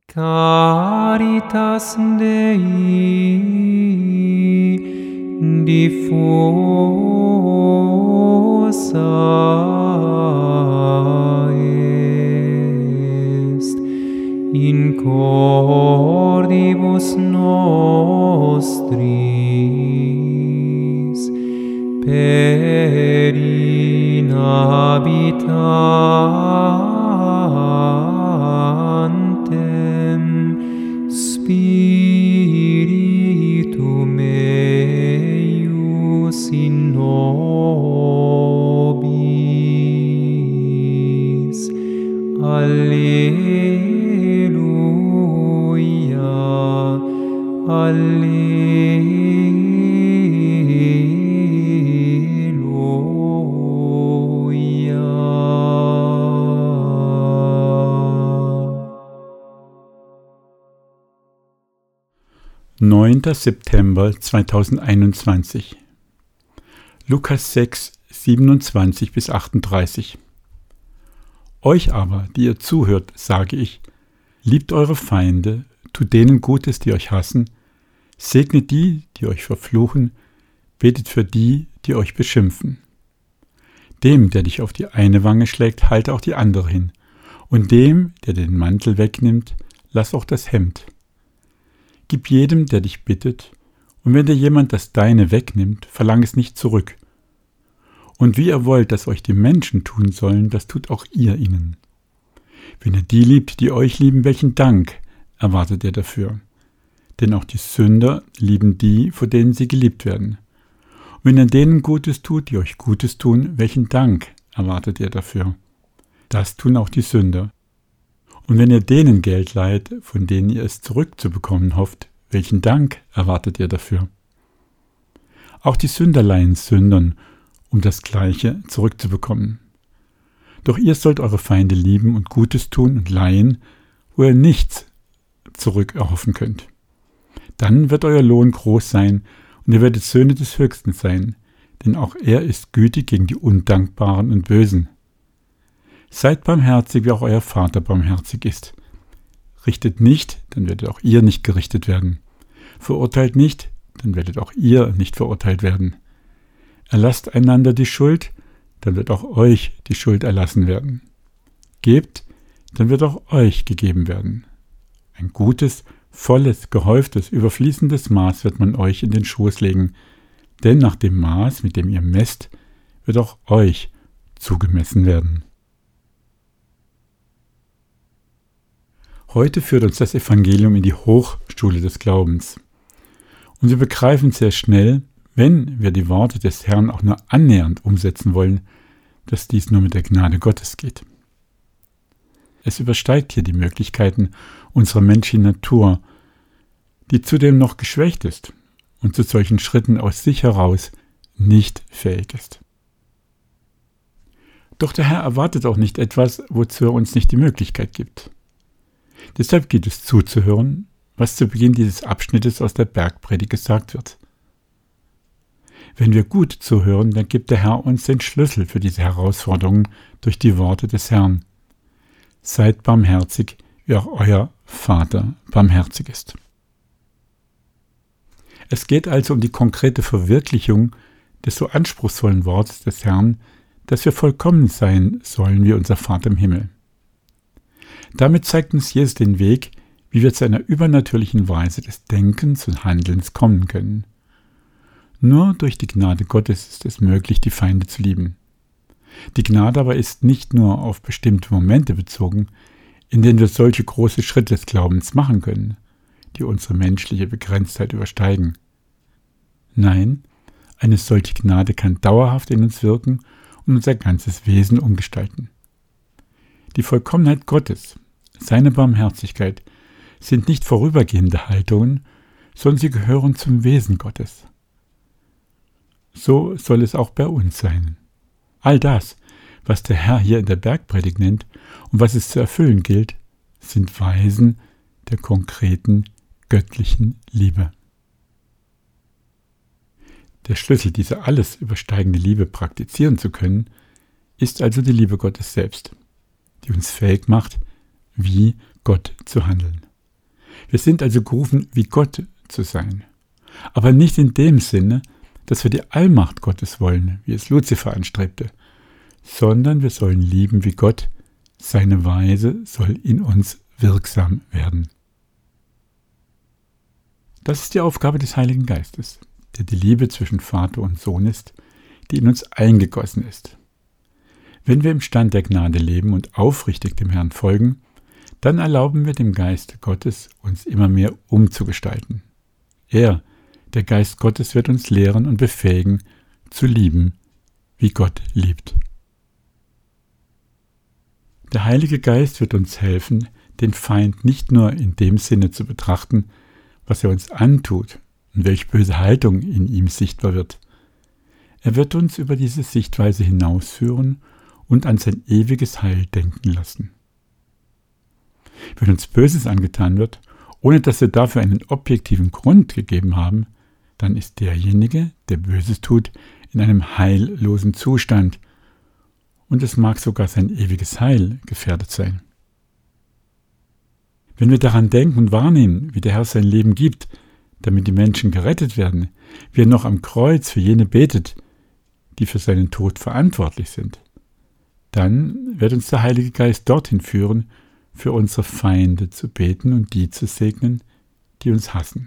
Caritas Dei diffusa est in cordibus nostris per inhabitantem Spiritum eius in nobis. Alleluia, Alleluia. 9. September 2021. Lukas 6, 27 bis 38. Euch aber, die ihr zuhört, sage ich, liebt eure Feinde, tut denen Gutes, die euch hassen, segnet die, die euch verfluchen, betet für die, die euch beschimpfen. Dem, der dich auf die eine Wange schlägt, halte auch die andere hin, und dem, der den Mantel wegnimmt, lass auch das Hemd. Gib jedem, der dich bittet, und wenn dir jemand das Deine wegnimmt, verlang es nicht zurück. Und wie ihr wollt, dass euch die Menschen tun sollen, das tut auch ihr ihnen. Wenn ihr die liebt, die euch lieben, welchen Dank erwartet ihr dafür? Denn auch die Sünder lieben die, vor denen sie geliebt werden. Und wenn ihr denen Gutes tut, die euch Gutes tun, welchen Dank erwartet ihr dafür? Das tun auch die Sünder. Und wenn ihr denen Geld leiht, von denen ihr es zurückzubekommen hofft, welchen Dank erwartet ihr dafür? Auch die Sünder leihen Sündern, um das Gleiche zurückzubekommen. Doch ihr sollt eure Feinde lieben und Gutes tun und leihen, wo ihr nichts zurück erhoffen könnt. Dann wird euer Lohn groß sein und ihr werdet Söhne des Höchsten sein, denn auch er ist gütig gegen die Undankbaren und Bösen. Seid barmherzig, wie auch euer Vater barmherzig ist. Richtet nicht, dann werdet auch ihr nicht gerichtet werden. Verurteilt nicht, dann werdet auch ihr nicht verurteilt werden. Erlasst einander die Schuld, dann wird auch euch die Schuld erlassen werden. Gebt, dann wird auch euch gegeben werden. Ein gutes, volles, gehäuftes, überfließendes Maß wird man euch in den Schoß legen, denn nach dem Maß, mit dem ihr messt, wird auch euch zugemessen werden. Heute führt uns das Evangelium in die Hochschule des Glaubens. Und wir begreifen sehr schnell, wenn wir die Worte des Herrn auch nur annähernd umsetzen wollen, dass dies nur mit der Gnade Gottes geht. Es übersteigt hier die Möglichkeiten unserer menschlichen Natur, die zudem noch geschwächt ist und zu solchen Schritten aus sich heraus nicht fähig ist. Doch der Herr erwartet auch nicht etwas, wozu er uns nicht die Möglichkeit gibt. Deshalb gilt es zuzuhören, was zu Beginn dieses Abschnittes aus der Bergpredigt gesagt wird. Wenn wir gut zuhören, dann gibt der Herr uns den Schlüssel für diese Herausforderungen durch die Worte des Herrn. Seid barmherzig, wie auch euer Vater barmherzig ist. Es geht also um die konkrete Verwirklichung des so anspruchsvollen Wortes des Herrn, dass wir vollkommen sein sollen wie unser Vater im Himmel. Damit zeigt uns Jesus den Weg, wie wir zu einer übernatürlichen Weise des Denkens und Handelns kommen können. Nur durch die Gnade Gottes ist es möglich, die Feinde zu lieben. Die Gnade aber ist nicht nur auf bestimmte Momente bezogen, in denen wir solche große Schritte des Glaubens machen können, die unsere menschliche Begrenztheit übersteigen. Nein, eine solche Gnade kann dauerhaft in uns wirken und unser ganzes Wesen umgestalten. Die Vollkommenheit Gottes, seine Barmherzigkeit, sind nicht vorübergehende Haltungen, sondern sie gehören zum Wesen Gottes. So soll es auch bei uns sein. All das, was der Herr hier in der Bergpredigt nennt und was es zu erfüllen gilt, sind Weisen der konkreten göttlichen Liebe. Der Schlüssel, diese alles übersteigende Liebe praktizieren zu können, ist also die Liebe Gottes selbst, die uns fähig macht, wie Gott zu handeln. Wir sind also gerufen, wie Gott zu sein. Aber nicht in dem Sinne, dass wir die Allmacht Gottes wollen, wie es Luzifer anstrebte, sondern wir sollen lieben wie Gott. Seine Weise soll in uns wirksam werden. Das ist die Aufgabe des Heiligen Geistes, der die Liebe zwischen Vater und Sohn ist, die in uns eingegossen ist. Wenn wir im Stand der Gnade leben und aufrichtig dem Herrn folgen, dann erlauben wir dem Geist Gottes, uns immer mehr umzugestalten. Er, der Geist Gottes, wird uns lehren und befähigen, zu lieben, wie Gott liebt. Der Heilige Geist wird uns helfen, den Feind nicht nur in dem Sinne zu betrachten, was er uns antut und welche böse Haltung in ihm sichtbar wird. Er wird uns über diese Sichtweise hinausführen und an sein ewiges Heil denken lassen. Wenn uns Böses angetan wird, ohne dass wir dafür einen objektiven Grund gegeben haben, dann ist derjenige, der Böses tut, in einem heillosen Zustand, und es mag sogar sein ewiges Heil gefährdet sein. Wenn wir daran denken und wahrnehmen, wie der Herr sein Leben gibt, damit die Menschen gerettet werden, wie er noch am Kreuz für jene betet, die für seinen Tod verantwortlich sind, dann wird uns der Heilige Geist dorthin führen, für unsere Feinde zu beten und die zu segnen, die uns hassen.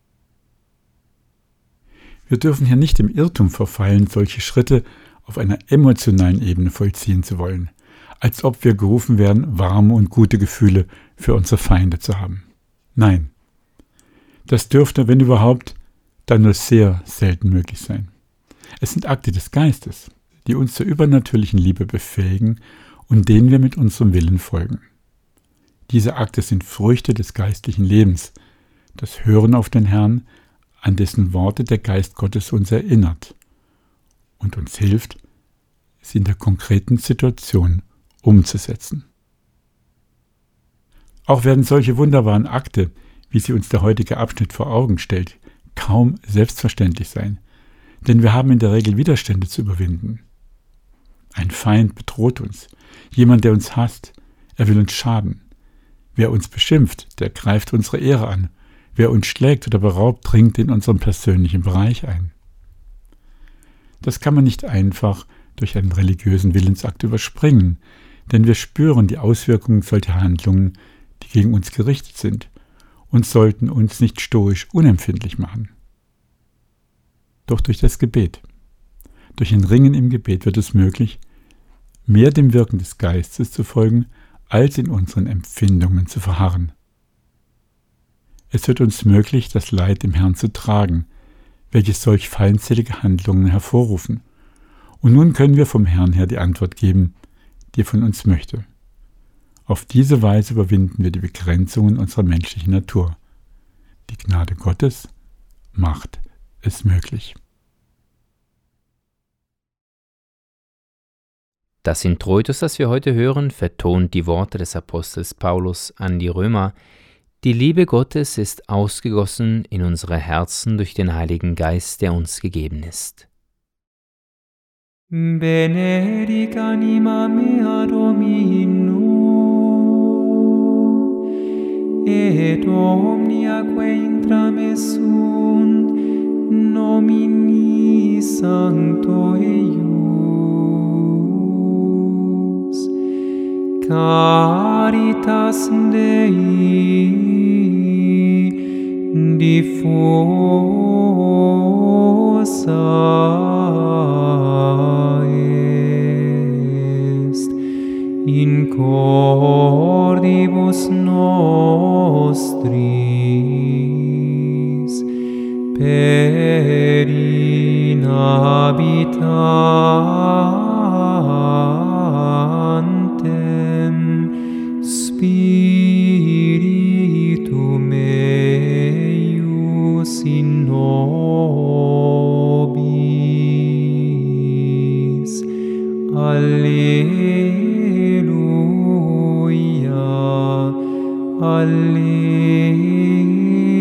Wir dürfen hier nicht im Irrtum verfallen, solche Schritte auf einer emotionalen Ebene vollziehen zu wollen, als ob wir gerufen werden, warme und gute Gefühle für unsere Feinde zu haben. Nein, das dürfte, wenn überhaupt, dann nur sehr selten möglich sein. Es sind Akte des Geistes, die uns zur übernatürlichen Liebe befähigen und denen wir mit unserem Willen folgen. Diese Akte sind Früchte des geistlichen Lebens, das Hören auf den Herrn, an dessen Worte der Geist Gottes uns erinnert und uns hilft, sie in der konkreten Situation umzusetzen. Auch werden solche wunderbaren Akte, wie sie uns der heutige Abschnitt vor Augen stellt, kaum selbstverständlich sein, denn wir haben in der Regel Widerstände zu überwinden. Ein Feind bedroht uns, jemand, der uns hasst, er will uns schaden. Wer uns beschimpft, der greift unsere Ehre an. Wer uns schlägt oder beraubt, dringt in unseren persönlichen Bereich ein. Das kann man nicht einfach durch einen religiösen Willensakt überspringen, denn wir spüren die Auswirkungen solcher Handlungen, die gegen uns gerichtet sind, und sollten uns nicht stoisch unempfindlich machen. Doch durch das Gebet, durch ein Ringen im Gebet wird es möglich, mehr dem Wirken des Geistes zu folgen, als in unseren Empfindungen zu verharren. Es wird uns möglich, das Leid im Herrn zu tragen, welches solch feindselige Handlungen hervorrufen. Und nun können wir vom Herrn her die Antwort geben, die er von uns möchte. Auf diese Weise überwinden wir die Begrenzungen unserer menschlichen Natur. Die Gnade Gottes macht es möglich. Das Introitus, das wir heute hören, vertont die Worte des Apostels Paulus an die Römer. Die Liebe Gottes ist ausgegossen in unsere Herzen durch den Heiligen Geist, der uns gegeben ist. Benedic anima mea Domino, et omniaque intrame sunt, nomini Sancto eius. Caritas Dei diffusa est in cordibus nostris per inhabitantem Spiritum eius in nobis. Alleluia, Alleluia.